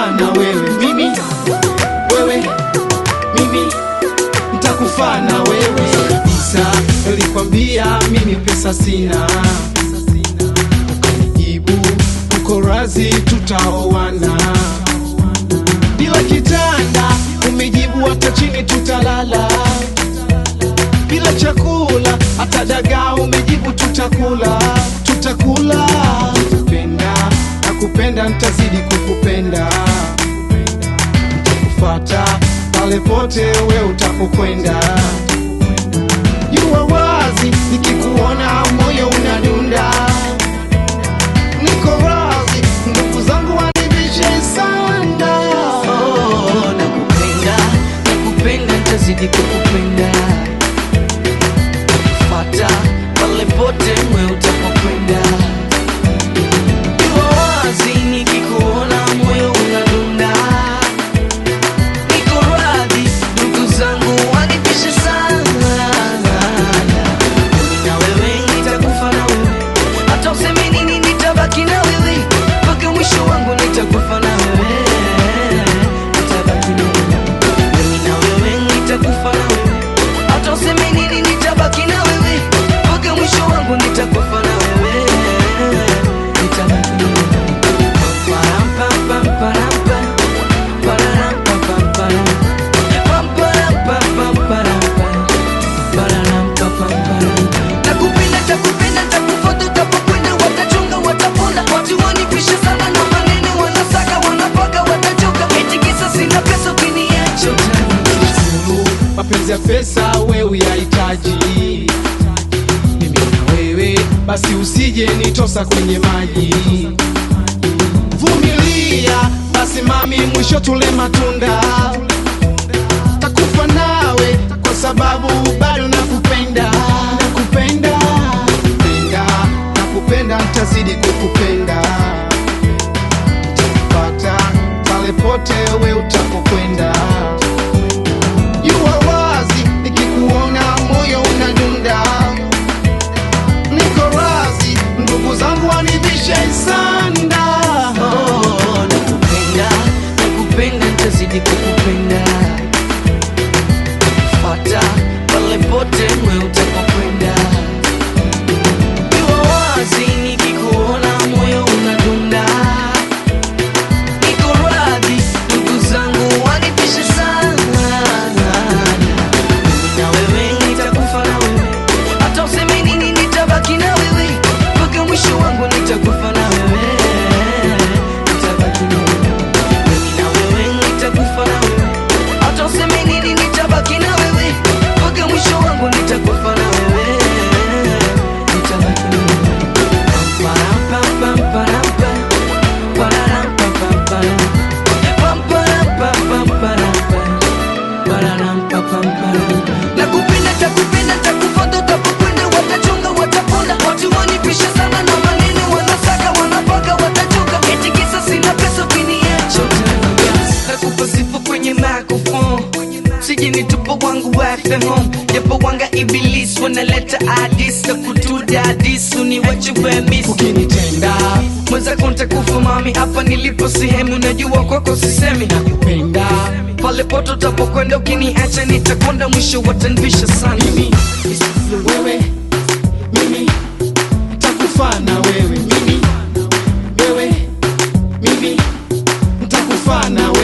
nitakufa na wewe, mimi wewe mimi nitakufa na wewe kabisa. Nilikwambia mimi pesa sina, ukanijibu uko razi tutaoana. Bila kitanda umejibu hata chini tutalala. Bila chakula hata dagaa umejibu tutakula. Nakupenda, nakupenda, nitazidi kukupenda. Nitakufuata pale pote we utapokwenda. Jua wazi nikikuona moyo unadunda. Niko wazi ndugu zangu wanibishe sana. Nakupenda, nakupenda, nitazidi kukupenda. Nitakufuata pale pote we utapokwenda. Jua wazi nikikuona moyo unadunda. Niko radhi ndugu zangu wanibishe sana. Mimi na wewe nitakufa na wewe, hata useme nini nitabaki na wewe. Mpaka mwisho wangu nitakufa na wewe, nitabaki na wewe. Mimi na wewe nitakufa na wewe, hata useme nini nitabaki na wewe. Mpaka mwisho wangu nitakufa na wewe, nitabaki na wewe. Param pam pam param pam, pararam pam pam param, pam param pam pam param pam, pararam pam pam param. Nakupenda, takupenda, takufuata utapokwenda. Watachunga, wataponda, watu wanipisha sana na maneno wanasaka, wanapaka, watachoka. Eti kisa sina pesa, ukiniacha utaniacha. Mapenzi ya pesa wewe uyahitaji, mimi na wewe basi usije nitosa kwenye maji. Vumilia basi mami, mwisho tule matunda. Takufa nawe kwa sababu bado nakupenda. Nakupenda, nakupenda, nakupenda, nitazidi kukupenda. Nitakufuata pale pote we utapokwenda. Jua wazi nikikuona moyo unadunda. Niko razi ndugu zangu wanibishe sana. Nakupenda, nakupenda, nitazidi kukupenda. Nitakufuata pale pote we utapokwenda. Jua wazi nikikuona moyo unadunda. Niko radhi ndugu zangu wanibishe sana. Mimi na wewe nitakufa na wewe, hata useme nini nitabaki na wewe. Mpaka mwisho wangu nitakufa na wewe, nitabaki na wewe. Mimi na wewe nitakufa na wewe, hata useme nini nitabaki na wewe. Mpaka mwisho wangu nitakufa na wewe, nitabaki na wewe. Param pam pam param pam, pararam pam pam param, pam param pam pam param pam, pararam pam pam param. Nakupenda, takupenda, takufuata utapokwenda. Watachunga, wataponda, watu wanipisha sana na maneno wanasaka, wanapaka, watachoka. Eti kisa sina pesa, ukiniacha utaniacha. Nakupa sifa kwenye microphone, sije nitupa wangu wafe home. Japo wanga ibilisi wanaleta hadisi na kutuda hadisi, uniwache wewe miss. Ukinitenda Mwenzako nitakufa mami, hapa nilipo sehemu najua kwako sisemi. nakupenda, Pale pote utapokwenda, ukiniacha nitakonda, mwisho watanibisha sana. mimi wewe mimi nitakufa na wewe, mimi wewe mimi nitakufa na wewe.